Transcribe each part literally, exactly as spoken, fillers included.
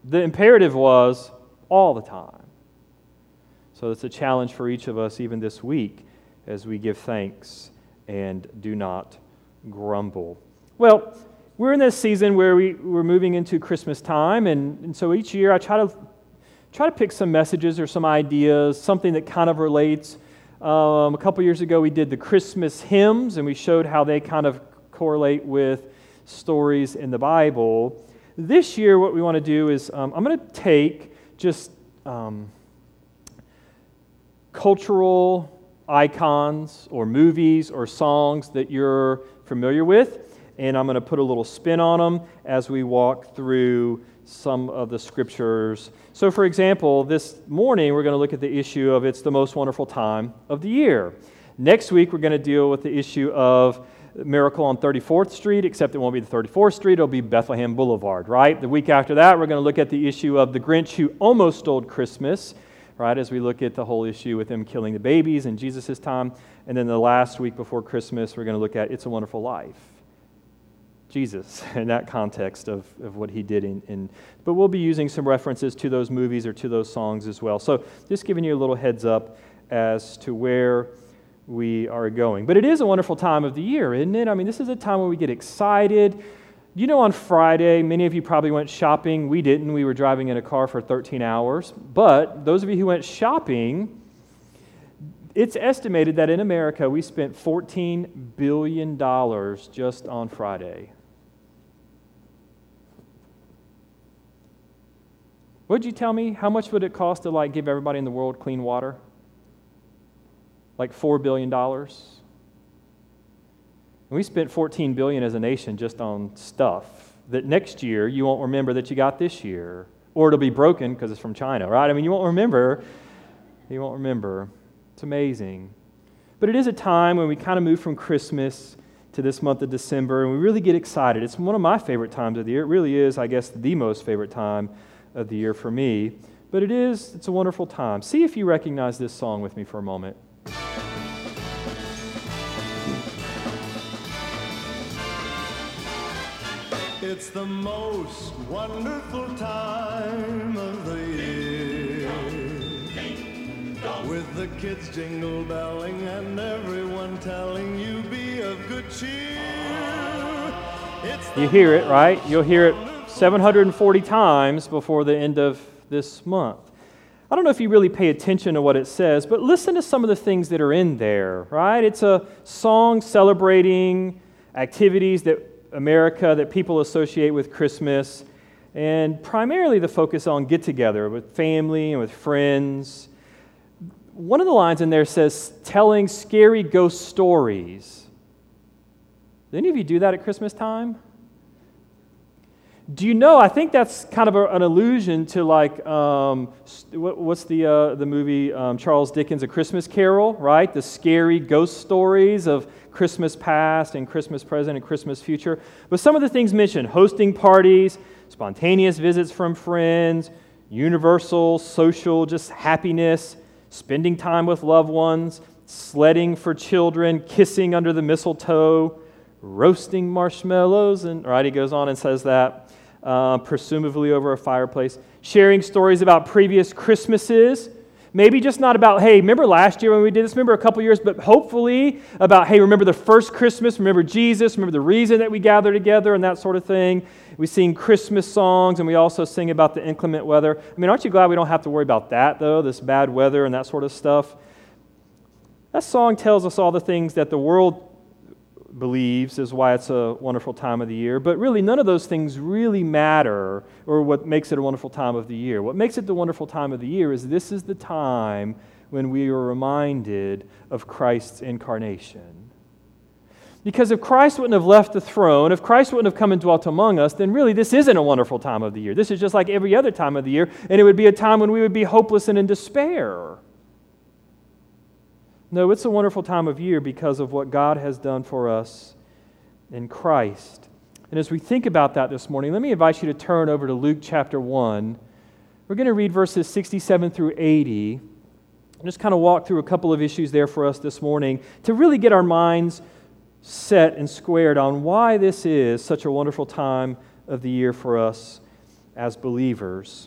The imperative was all the time. So it's a challenge for each of us even this week as we give thanks and do not grumble. Well, we're in this season where we, we're moving into Christmas time, and, and so each year I try to try to pick some messages or some ideas, something that kind of relates. Um, a couple years ago we did the Christmas hymns, and we showed how they kind of correlate with stories in the Bible. This year what we want to do is um, I'm going to take just um, cultural icons or movies or songs that you're familiar with, and I'm going to put a little spin on them as we walk through some of the scriptures. So, for example, this morning we're going to look at the issue of it's the most wonderful time of the year. Next week we're going to deal with the issue of Miracle on thirty-fourth Street, except it won't be the thirty-fourth Street, it'll be Bethlehem Boulevard, right? The week after that we're going to look at the issue of the Grinch who almost stole Christmas, right, as we look at the whole issue with him killing the babies in Jesus' time. And then the last week before Christmas we're going to look at It's a Wonderful Life. Jesus, in that context of, of what he did. In, in, but we'll be using some references to those movies or to those songs as well. So just giving you a little heads up as to where we are going. But it is a wonderful time of the year, isn't it? I mean, this is a time when we get excited. You know, on Friday, many of you probably went shopping. We didn't. We were driving in a car for thirteen hours. But those of you who went shopping, it's estimated that in America we spent fourteen billion dollars just on Friday. What'd you tell me? How much would it cost to like give everybody in the world clean water? Like four billion dollars. And we spent fourteen billion dollars as a nation just on stuff that next year you won't remember that you got this year. Or it'll be broken because it's from China, right? I mean, you won't remember. You won't remember. It's amazing. But it is a time when we kind of move from Christmas to this month of December, and we really get excited. It's one of my favorite times of the year. It really is, I guess, the most favorite time of the year for me. But it is, it's a wonderful time. See if you recognize this song with me for a moment. It's the most wonderful time of the year, with the kids jingle belling and everyone telling you be of good cheer. It's you hear it, right? You'll hear it seven hundred forty times before the end of this month. I don't know if you really pay attention to what it says, but listen to some of the things that are in there, right? It's a song celebrating activities that America, that people associate with Christmas, and primarily the focus on get-together with family and with friends. One of the lines in there says, telling scary ghost stories. Do any of you do that at Christmas time? Do you know, I think that's kind of a, an allusion to like, um, what, what's the uh, the movie, um, Charles Dickens' A Christmas Carol, right? The scary ghost stories of Christmas past and Christmas present and Christmas future. But some of the things mentioned, hosting parties, spontaneous visits from friends, universal social just happiness, spending time with loved ones, sledding for children, kissing under the mistletoe, roasting marshmallows, and right, he goes on and says that. Uh, presumably over a fireplace, sharing stories about previous Christmases, maybe just not about, hey, remember last year when we did this, remember a couple years, but hopefully about, hey, remember the first Christmas, remember Jesus, remember the reason that we gather together and that sort of thing. We sing Christmas songs, and we also sing about the inclement weather. I mean, aren't you glad we don't have to worry about that, though, this bad weather and that sort of stuff? That song tells us all the things that the world believes is why it's a wonderful time of the year, but really none of those things really matter or what makes it a wonderful time of the year. What makes it the wonderful time of the year is this is the time when we are reminded of Christ's incarnation. Because if Christ wouldn't have left the throne, if Christ wouldn't have come and dwelt among us, then really this isn't a wonderful time of the year. This is just like every other time of the year, and it would be a time when we would be hopeless and in despair. No, it's a wonderful time of year because of what God has done for us in Christ. And as we think about that this morning, let me invite you to turn over to Luke chapter one. We're going to read verses sixty-seven through eighty. And just kind of walk through a couple of issues there for us this morning to really get our minds set and squared on why this is such a wonderful time of the year for us as believers.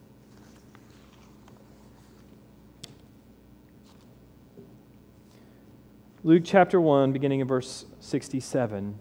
Luke chapter one, beginning in verse sixty-seven.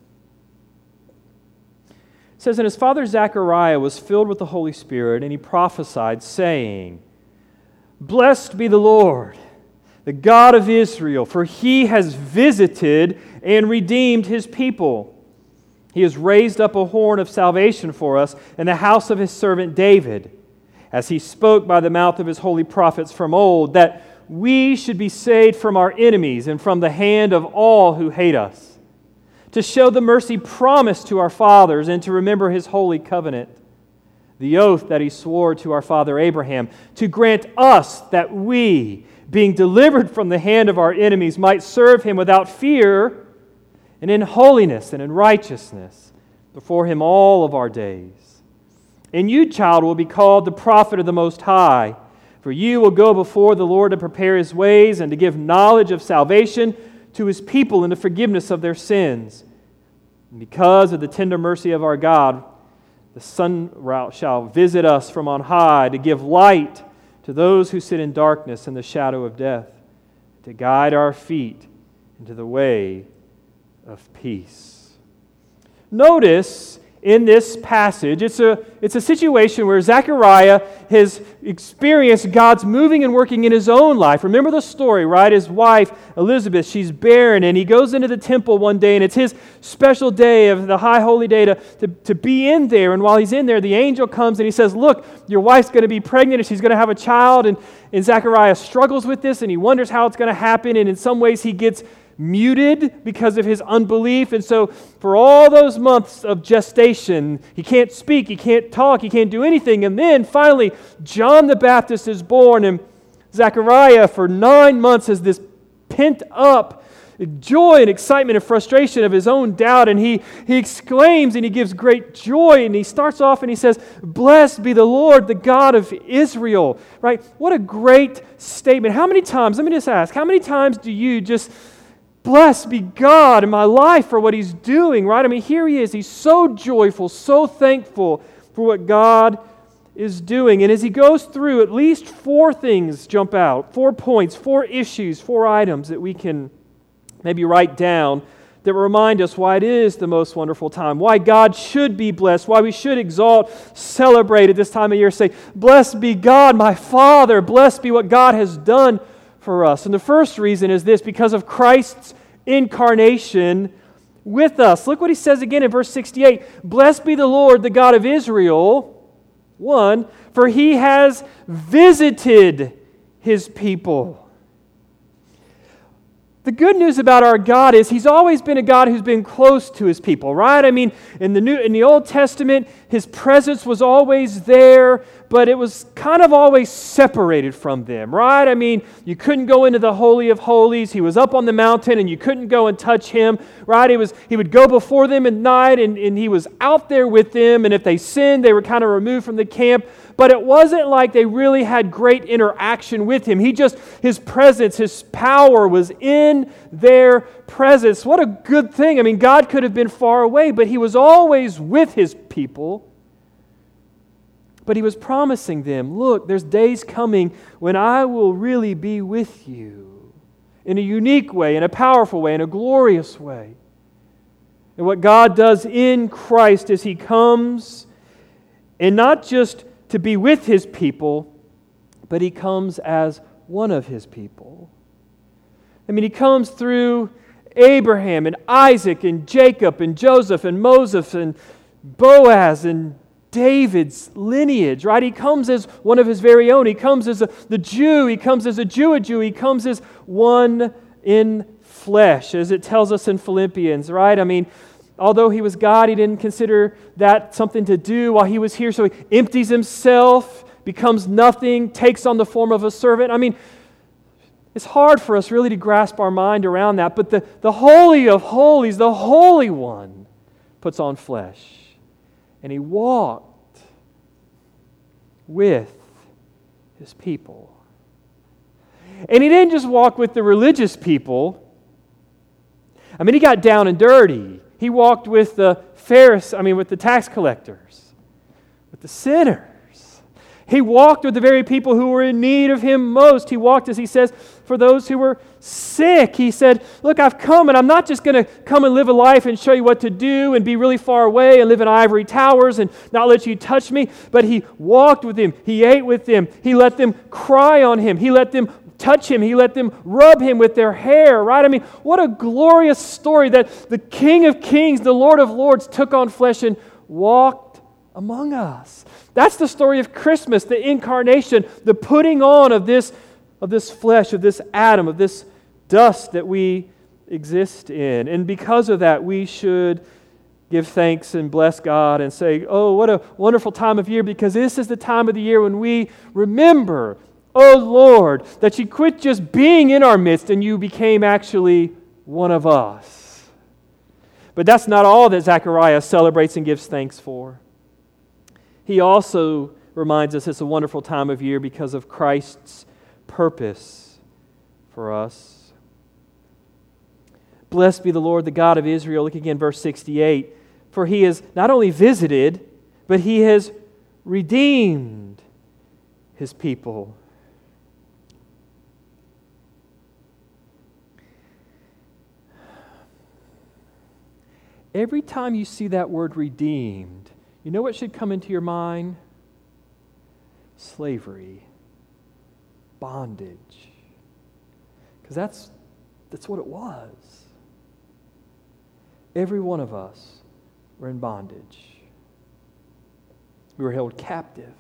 It says, "And his father Zechariah was filled with the Holy Spirit, and he prophesied, saying, Blessed be the Lord, the God of Israel, for he has visited and redeemed his people. He has raised up a horn of salvation for us in the house of his servant David, as he spoke by the mouth of his holy prophets from old, that we should be saved from our enemies and from the hand of all who hate us, to show the mercy promised to our fathers and to remember his holy covenant, the oath that he swore to our father Abraham, to grant us that we, being delivered from the hand of our enemies, might serve him without fear and in holiness and in righteousness before him all of our days. And you, child, will be called the prophet of the Most High, for you will go before the Lord to prepare his ways and to give knowledge of salvation to his people and the forgiveness of their sins. And because of the tender mercy of our God, the sun shall visit us from on high to give light to those who sit in darkness and the shadow of death, to guide our feet into the way of peace." Notice in this passage, it's a, it's a situation where Zechariah has experienced God's moving and working in his own life. Remember the story, right? His wife, Elizabeth, she's barren, and he goes into the temple one day, and it's his special day of the high holy day to, to, to be in there. And while he's in there, the angel comes and he says, "Look, your wife's going to be pregnant and she's going to have a child." And, and Zechariah struggles with this, and he wonders how it's going to happen. And in some ways, he gets muted because of his unbelief. And so for all those months of gestation, he can't speak, he can't talk, he can't do anything. And then finally, John the Baptist is born, and Zechariah for nine months has this pent up joy and excitement and frustration of his own doubt. And he, he exclaims and he gives great joy, and he starts off and he says, "Blessed be the Lord, the God of Israel." Right? What a great statement. How many times, let me just ask, how many times do you just blessed be God in my life for what he's doing, right? I mean, here he is. He's so joyful, so thankful for what God is doing. And as he goes through, at least four things jump out, four points, four issues, four items that we can maybe write down that remind us why it is the most wonderful time, why God should be blessed, why we should exalt, celebrate at this time of year, say, "Blessed be God, my Father, blessed be what God has done for us." And the first reason is this: because of Christ's incarnation with us. Look what he says again in verse sixty-eight. "Blessed be the Lord, the God of Israel." One, for he has visited his people. The good news about our God is he's always been a God who's been close to his people, right? I mean, in the New, in the Old Testament, his presence was always there, but it was kind of always separated from them, right? I mean, you couldn't go into the Holy of Holies. He was up on the mountain, and you couldn't go and touch him, right? He was he would go before them at night, and, and he was out there with them, and if they sinned, they were kind of removed from the camp. But it wasn't like they really had great interaction with him. He just, his presence, his power was in their presence. What a good thing. I mean, God could have been far away, but he was always with his people. But he was promising them, look, there's days coming when I will really be with you in a unique way, in a powerful way, in a glorious way. And what God does in Christ is he comes, and not just to be with his people, but he comes as one of his people. I mean, he comes through Abraham and Isaac and Jacob and Joseph and Moses and Boaz and David's lineage, right? He comes as one of his very own. He comes as a, the Jew. He comes as a Jew, a Jew. He comes as one in flesh, as it tells us in Philippians, right? I mean, although he was God, he didn't consider that something to do while he was here. So he empties himself, becomes nothing, takes on the form of a servant. I mean, it's hard for us really to grasp our mind around that. But the, the Holy of Holies, the Holy One, puts on flesh. And he walked with his people. And he didn't just walk with the religious people. I mean, he got down and dirty. He walked with the Pharisees, I mean, with the tax collectors, with the sinners. He walked with the very people who were in need of Him most. He walked, as He says, for those who were sick. He said, look, I've come, and I'm not just going to come and live a life and show you what to do and be really far away and live in ivory towers and not let you touch me. But He walked with them. He ate with them. He let them cry on Him. He let them touch Him. He let them rub Him with their hair, right? I mean, what a glorious story that the King of Kings, the Lord of Lords, took on flesh and walked among us. That's the story of Christmas, the incarnation, the putting on of this, of this flesh, of this Adam, of this dust that we exist in. And because of that, we should give thanks and bless God and say, oh, what a wonderful time of year, because this is the time of the year when we remember, oh Lord, that You quit just being in our midst and You became actually one of us. But that's not all that Zechariah celebrates and gives thanks for. He also reminds us it's a wonderful time of year because of Christ's purpose for us. Blessed be the Lord, the God of Israel. Look again, verse sixty-eight. For He has not only visited, but He has redeemed His people. Every time you see that word redeemed, you know what should come into your mind? Slavery. Bondage. Because that's, that's what it was. Every one of us were in bondage. We were held captive.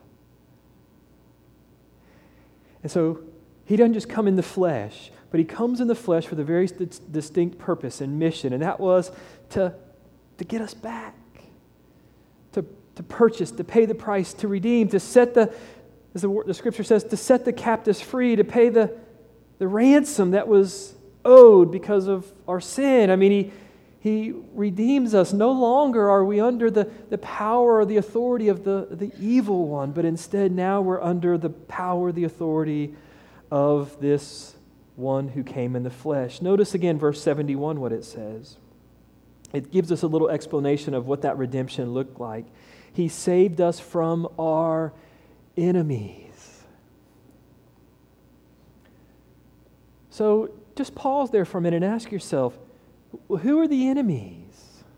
And so He doesn't just come in the flesh, but He comes in the flesh for the very distinct purpose and mission, and that was to, to get us back. To, to purchase, to pay the price, to redeem, to set the, as the, the Scripture says, to set the captives free, to pay the, the ransom that was owed because of our sin. I mean, He, he redeems us. No longer are we under the, the power or the authority of the, the evil one, but instead now we're under the power, the authority of this one who came in the flesh. Notice again verse seventy-one what it says. It gives us a little explanation of what that redemption looked like. He saved us from our enemies. So just pause there for a minute and ask yourself, who are the enemies?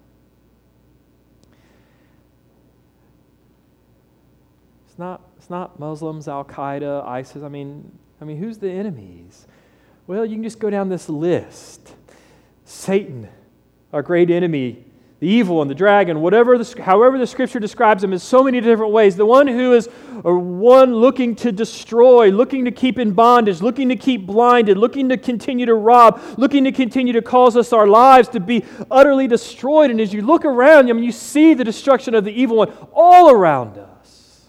It's not, it's not Muslims, Al-Qaeda, ISIS. I mean, I mean, who's the enemies? Well, you can just go down this list. Satan, our great enemy, the evil one, the dragon, whatever, the, however the Scripture describes him in so many different ways. The one who is a one looking to destroy, looking to keep in bondage, looking to keep blinded, looking to continue to rob, looking to continue to cause us our lives to be utterly destroyed. And as you look around, I mean, you see the destruction of the evil one all around us.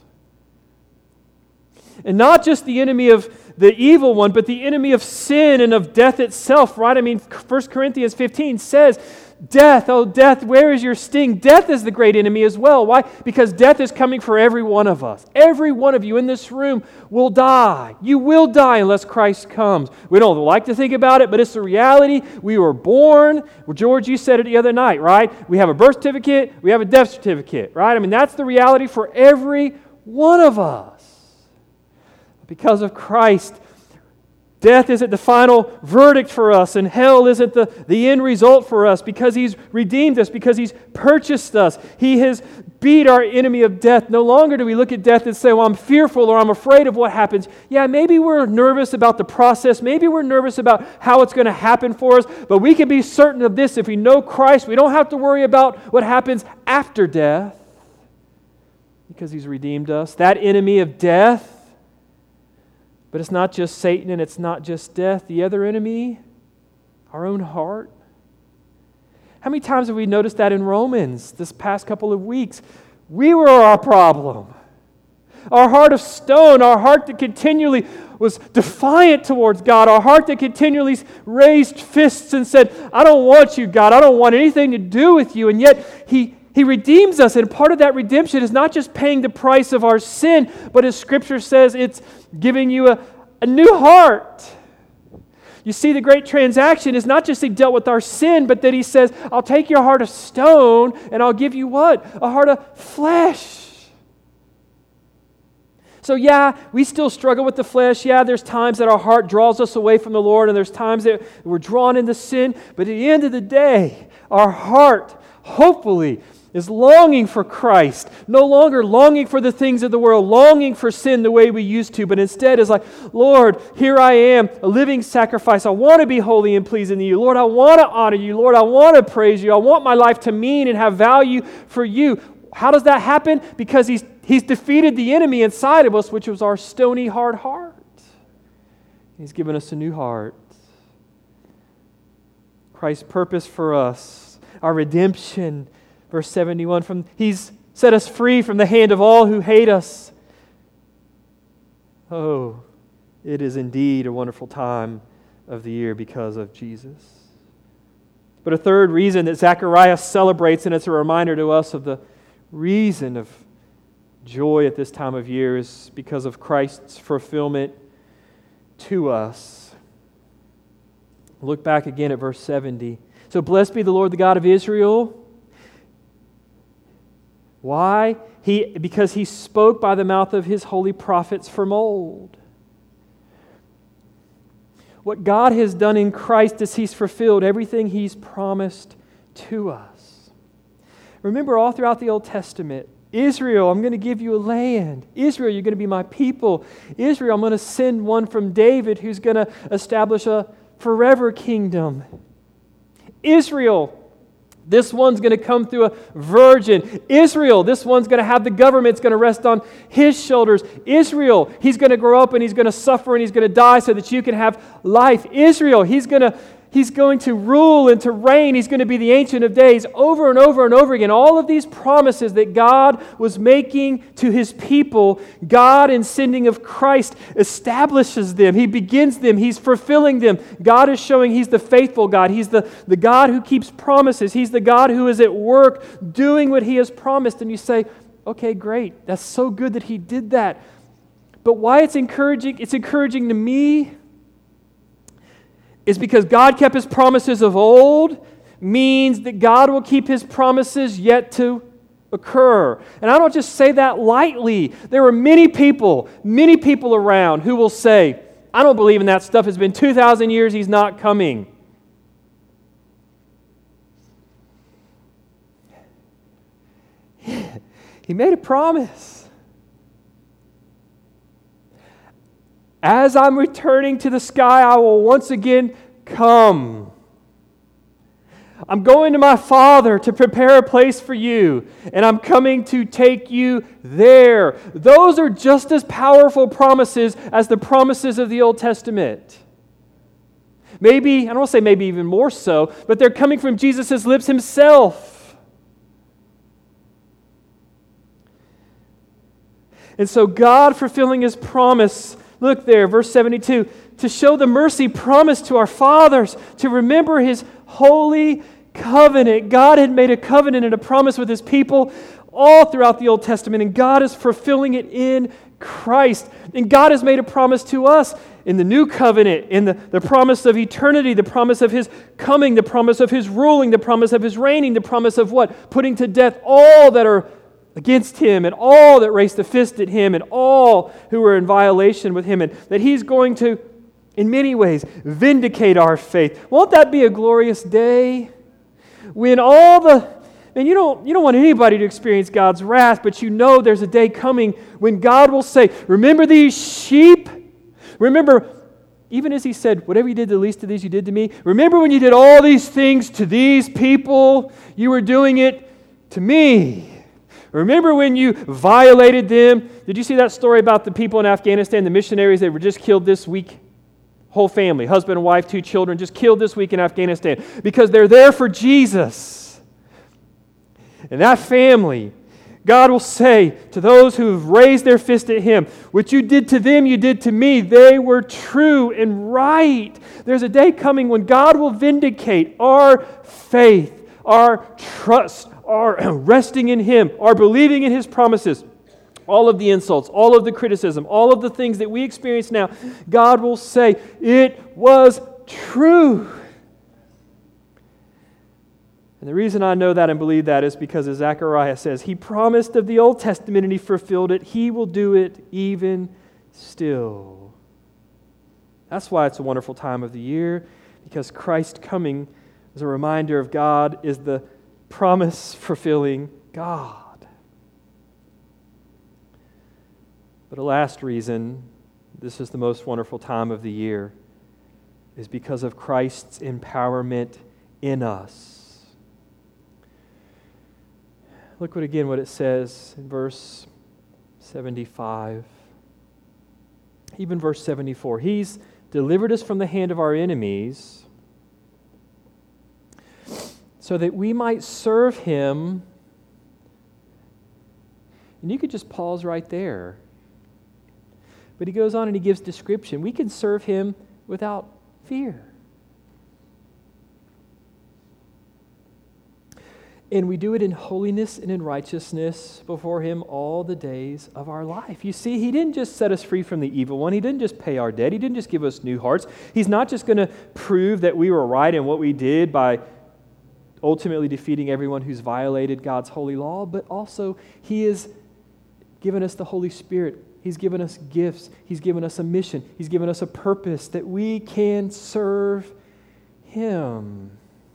And not just the enemy of the evil one, but the enemy of sin and of death itself, right? I mean, First Corinthians fifteen says, death, oh death, where is your sting? Death is the great enemy as well. Why? Because death is coming for every one of us. Every one of you in this room will die. You will die unless Christ comes. We don't like to think about it, but it's the reality. We were born. Well, George, you said it the other night, right? We have a birth certificate. We have a death certificate, right? I mean, that's the reality for every one of us. Because of Christ, death isn't the final verdict for us, and hell isn't the, the end result for us, because He's redeemed us, because He's purchased us. He has beat our enemy of death. No longer do we look at death and say, well, I'm fearful or I'm afraid of what happens. Yeah, maybe we're nervous about the process. Maybe we're nervous about how it's going to happen for us, but we can be certain of this. If we know Christ, we don't have to worry about what happens after death, because He's redeemed us. That enemy of death. But it's not just Satan and it's not just death. The other enemy, our own heart. How many times have we noticed that in Romans this past couple of weeks? We were our problem. Our heart of stone, our heart that continually was defiant towards God, our heart that continually raised fists and said, I don't want you, God. I don't want anything to do with you. And yet He He redeems us, and part of that redemption is not just paying the price of our sin, but as Scripture says, it's giving you a, a new heart. You see, the great transaction is not just He dealt with our sin, but that He says, I'll take your heart of stone, and I'll give you what? A heart of flesh. So yeah, we still struggle with the flesh. Yeah, there's times that our heart draws us away from the Lord, and there's times that we're drawn into sin. But at the end of the day, our heart, hopefully, is longing for Christ, no longer longing for the things of the world, longing for sin the way we used to, but instead is like, Lord, here I am, a living sacrifice. I want to be holy and pleasing to you. Lord, I want to honor you. Lord, I want to praise you. I want my life to mean and have value for you. How does that happen? Because He's He's defeated the enemy inside of us, which was our stony, hard heart. He's given us a new heart. Christ's purpose for us, our redemption. Verse seventy-one, from He's set us free from the hand of all who hate us. Oh, it is indeed a wonderful time of the year because of Jesus. But a third reason that Zechariah celebrates, and it's a reminder to us of the reason of joy at this time of year, is because of Christ's fulfillment to us. Look back again at verse seventy. So blessed be the Lord, the God of Israel. Why? He, because He spoke by the mouth of His holy prophets from old. What God has done in Christ is He's fulfilled everything He's promised to us. Remember, all throughout the Old Testament, Israel, I'm going to give you a land. Israel, you're going to be my people. Israel, I'm going to send one from David who's going to establish a forever kingdom. Israel, this one's going to come through a virgin. Israel, this one's going to have the government. It's going to rest on his shoulders. Israel, he's going to grow up and he's going to suffer and he's going to die so that you can have life. Israel, he's going to He's going to rule and to reign. He's going to be the Ancient of Days over and over and over again. All of these promises that God was making to His people, God in sending of Christ establishes them. He begins them. He's fulfilling them. God is showing He's the faithful God. He's the, the God who keeps promises. He's the God who is at work doing what He has promised. And you say, okay, great. That's so good that He did that. But why it's encouraging, it's encouraging to me, is because God kept His promises of old, means that God will keep His promises yet to occur. And I don't just say that lightly. There are many people, many people around who will say, I don't believe in that stuff. It's been two thousand years, He's not coming. He made a promise. As I'm returning to the sky, I will once again come. I'm going to my Father to prepare a place for you, and I'm coming to take you there. Those are just as powerful promises as the promises of the Old Testament. Maybe, I don't want to say maybe even more so, but they're coming from Jesus' lips Himself. And so God fulfilling His promise, look there, verse seventy-two, to show the mercy promised to our fathers, to remember His holy covenant. God had made a covenant and a promise with His people all throughout the Old Testament, and God is fulfilling it in Christ. And God has made a promise to us in the new covenant, in the, the promise of eternity, the promise of His coming, the promise of His ruling, the promise of His reigning, the promise of what? Putting to death all that are against Him and all that raised a fist at Him and all who are in violation with Him, and that He's going to, in many ways, vindicate our faith. Won't that be a glorious day? When all the, and you don't, you don't want anybody to experience God's wrath, but you know there's a day coming when God will say, remember these sheep? Remember, even as He said, whatever you did to the least of these, you did to me. Remember when you did all these things to these people, you were doing it to me. Remember when you violated them? Did you see that story about the people in Afghanistan, the missionaries that were just killed this week? Whole family, husband and wife, two children, just killed this week in Afghanistan because they're there for Jesus. And that family, God will say to those who have raised their fist at Him, what you did to them, you did to me. They were true and right. There's a day coming when God will vindicate our faith, our trust, our resting in Him, our believing in His promises. All of the insults, all of the criticism, all of the things that we experience now, God will say, it was true. And the reason I know that and believe that is because, as Zechariah says, He promised of the Old Testament and He fulfilled it. He will do it even still. That's why it's a wonderful time of the year, because Christ coming as a reminder of God is the promise-fulfilling God. But a last reason this is the most wonderful time of the year is because of Christ's empowerment in us. Look what again what it says in verse seventy-five. Even verse seventy-four. He's delivered us from the hand of our enemies so that we might serve Him. And you could just pause right there. But he goes on and he gives description. We can serve Him without fear. And we do it in holiness and in righteousness before Him all the days of our life. You see, He didn't just set us free from the evil one. He didn't just pay our debt. He didn't just give us new hearts. He's not just going to prove that we were right in what we did by ultimately defeating everyone who's violated God's holy law, but also He has given us the Holy Spirit. He's given us gifts. He's given us a mission. He's given us a purpose that we can serve Him.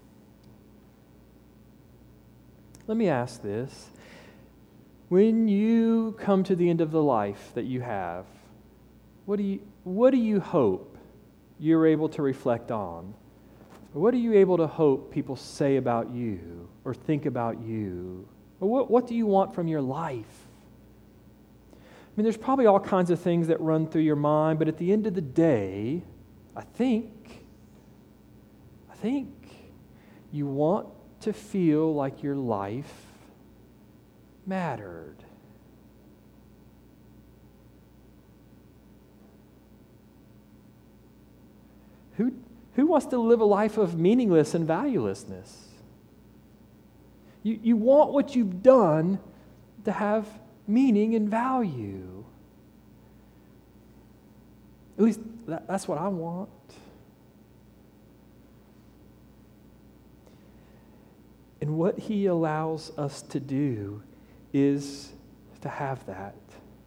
Let me ask this. When you come to the end of the life that you have, what do you, what do you hope you're able to reflect on? Or what are you able to hope people say about you or think about you? Or what, what do you want from your life? I mean, there's probably all kinds of things that run through your mind, but at the end of the day, I think, I think you want to feel like your life mattered. Who, who wants to live a life of meaningless and valuelessness? You, you want what you've done to have meaning and value. At least that, that's what I want. And what He allows us to do is to have that.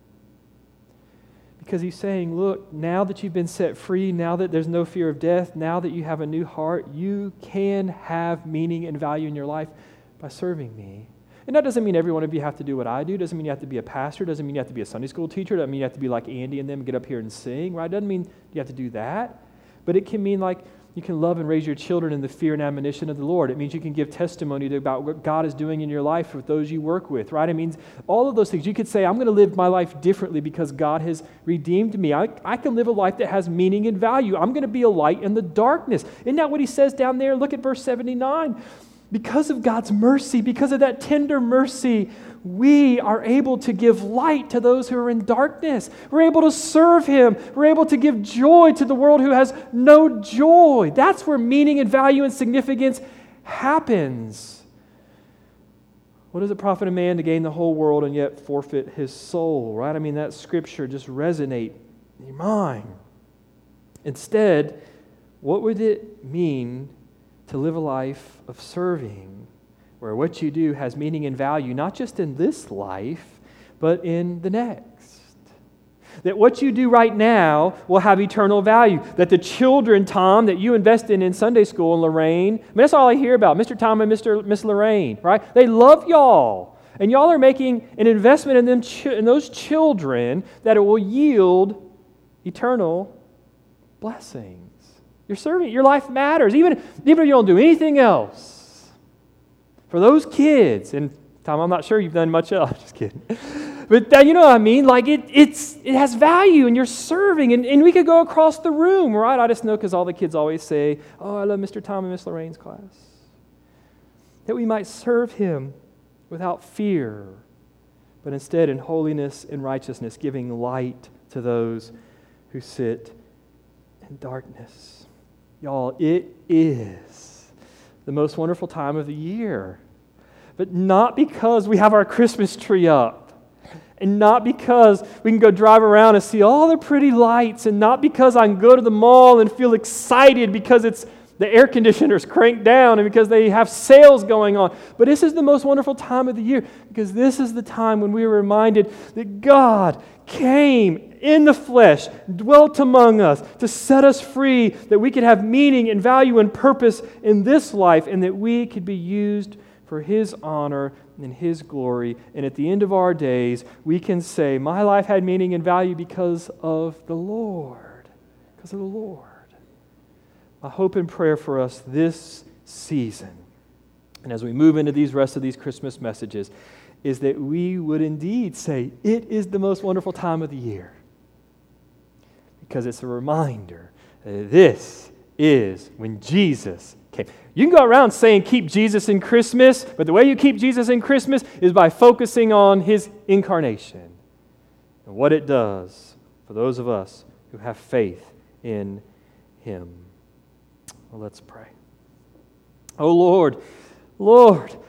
Because He's saying, look, now that you've been set free, now that there's no fear of death, now that you have a new heart, you can have meaning and value in your life by serving me. And that doesn't mean every one of you have to do what I do. Doesn't mean you have to be a pastor. Doesn't mean you have to be a Sunday school teacher. Doesn't mean you have to be like Andy and them, get up here and sing, right? Doesn't mean you have to do that. But it can mean like you can love and raise your children in the fear and admonition of the Lord. It means you can give testimony to about what God is doing in your life with those you work with, right? It means all of those things. You could say, I'm going to live my life differently because God has redeemed me. I, I can live a life that has meaning and value. I'm going to be a light in the darkness. Isn't that what He says down there? Look at verse seventy-nine. Because of God's mercy, because of that tender mercy, we are able to give light to those who are in darkness. We're able to serve Him. We're able to give joy to the world who has no joy. That's where meaning and value and significance happens. What does it profit a man to gain the whole world and yet forfeit his soul, right? I mean, that scripture just resonate in your mind. Instead, what would it mean to live a life of serving, where what you do has meaning and value, not just in this life, but in the next? That what you do right now will have eternal value. That the children, Tom, that you invest in in Sunday school, and Lorraine, I mean, that's all I hear about, Mister Tom and Mister Miss Lorraine, right? They love y'all. And y'all are making an investment in them, in those children, that it will yield eternal blessings. You're serving. Your life matters, even, even if you don't do anything else. For those kids, and Tom, I'm not sure you've done much else. Just kidding. But that, you know what I mean? Like it, it's it has value, and you're serving, and, and we could go across the room, right? I just know because all the kids always say, "Oh, I love Mister Tom and Miss Lorraine's class." That we might serve Him without fear, but instead in holiness and righteousness, giving light to those who sit in darkness. Y'all, it is the most wonderful time of the year. But not because we have our Christmas tree up. And not because we can go drive around and see all the pretty lights. And not because I can go to the mall and feel excited because it's the air conditioners cranked down and because they have sales going on. But this is the most wonderful time of the year because this is the time when we are reminded that God came in the flesh, dwelt among us to set us free, that we could have meaning and value and purpose in this life, and that we could be used for His honor and His glory. And at the end of our days, we can say, my life had meaning and value because of the Lord. Because of the Lord. My hope and prayer for us this season, and as we move into these rest of these Christmas messages, is that we would indeed say, it is the most wonderful time of the year. Because it's a reminder that this is when Jesus came. You can go around saying keep Jesus in Christmas, but the way you keep Jesus in Christmas is by focusing on His incarnation and what it does for those of us who have faith in Him. Well, let's pray. Oh Lord, Lord,